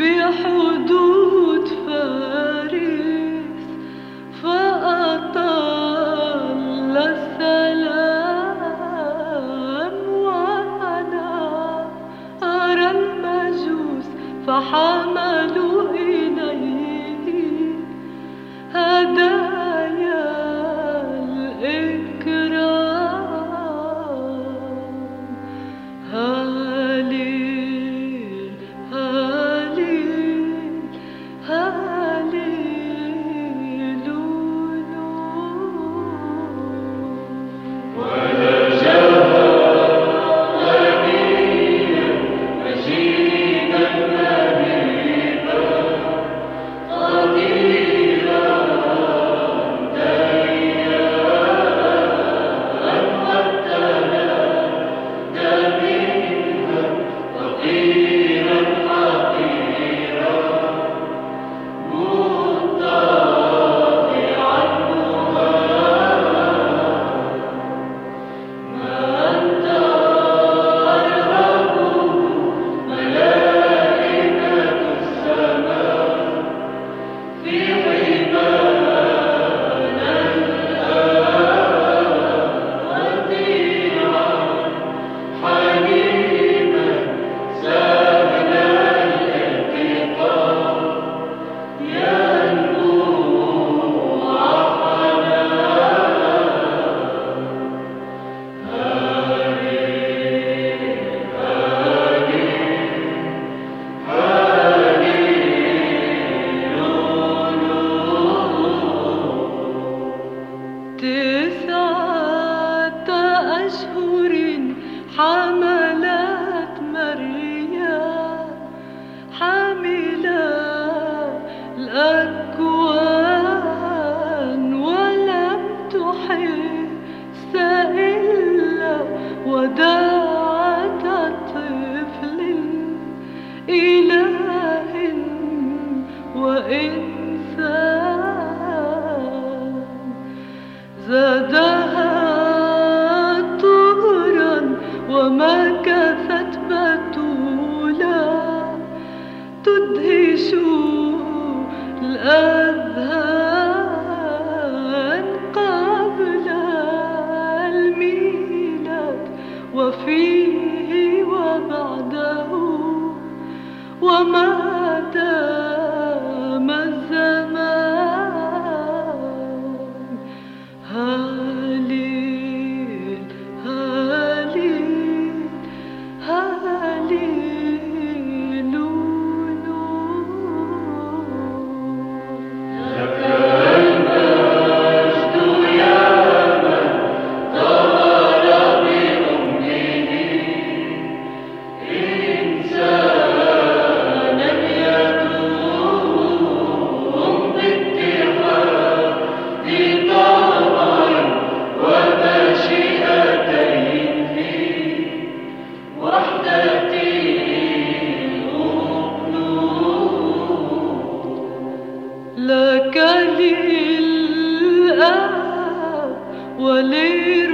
بحدود فارس فأطل السلام، وأنا أرى المجوس فحملوا إليه هدايا الإكرام. هاليل هاليل هاليلولو. ولا جاء غنيا مجيدا مهيبا قديرا ديانا وابتلى دميما فقيرا حقيرا مطاوعا مهانا. ما أنت أرهب ملائكة السماء في حمانا وديعا حليما سهل الالتقاء ينبوع حنان. هاليل هاليل هاليلولو. 9 أشهر حملت مريم حاملة الأكوان، ولم تحس إلا وداعة طفل إله وإنسان. زادها طهرا ومكثت بتولا تدهش الأذهان قبل الميلاد وفيه وبعده وما دام الزمان. هاليل هاليل هاليلولو. لك المجد يا من ظهر بأمه إنسانا يدوم باتحاد طمع ومشيئتين في وحدة لك للآب وللابن